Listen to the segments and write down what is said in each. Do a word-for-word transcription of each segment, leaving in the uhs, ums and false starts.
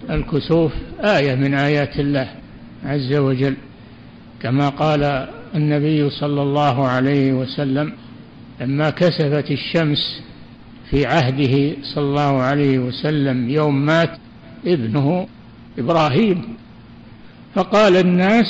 الكسوف آية من آيات الله عز وجل، كما قال النبي صلى الله عليه وسلم لما كسفت الشمس في عهده صلى الله عليه وسلم يوم مات ابنه إبراهيم، فقال الناس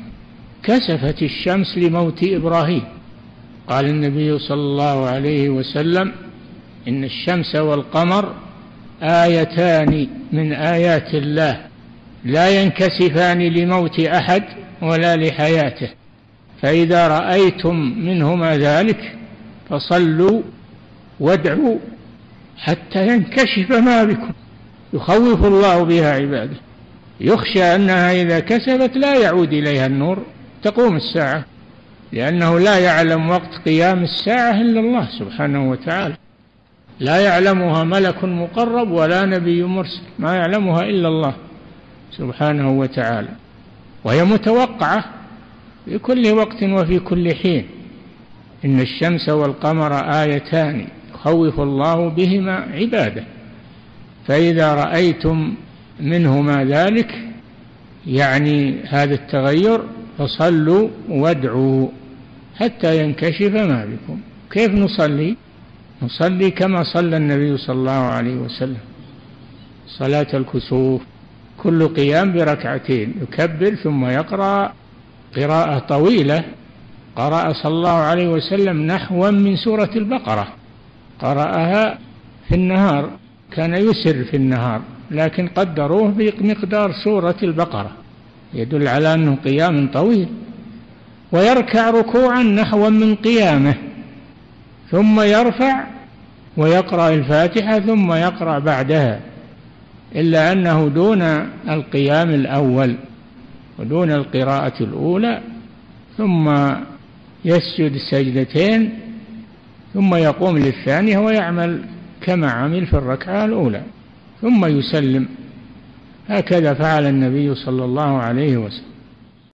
كسفت الشمس لموت إبراهيم. قال النبي صلى الله عليه وسلم إن الشمس والقمر آيتان من آيات الله لا ينكسفان لموت أحد ولا لحياته، فإذا رأيتم منهما ذلك فصلوا وادعوا حتى ينكشف ما بكم. يخوف الله بها عباده، يخشى أنها إذا كسبت لا يعود إليها النور تقوم الساعة، لأنه لا يعلم وقت قيام الساعة إلا الله سبحانه وتعالى، لا يعلمها ملك مقرب ولا نبي مرسل، ما يعلمها إلا الله سبحانه وتعالى، وهي متوقعة في كل وقت وفي كل حين. إن الشمس والقمر آيتان يخوف الله بهما عباده، فإذا رأيتم منهما ذلك يعني هذا التغير فصلوا وادعوا حتى ينكشف ما بكم. كيف نصلي؟ نصلي كما صلى النبي صلى الله عليه وسلم صلاة الكسوف، كل قيام بركعتين، يكبر ثم يقرأ قراءة طويلة، قرأ صلى الله عليه وسلم نحوا من سورة البقرة، قرأها في النهار، كان يسر في النهار لكن قدروه بمقدار سورة البقرة، يدل على أنه قيام طويل. ويركع ركوعا نحوا من قيامه، ثم يرفع ويقرأ الفاتحة ثم يقرأ بعدها، إلا أنه دون القيام الأول ودون القراءة الأولى، ثم يسجد سجدتين ثم يقوم للثانية ويعمل كما عمل في الركعة الأولى ثم يسلم. هكذا فعل النبي صلى الله عليه وسلم.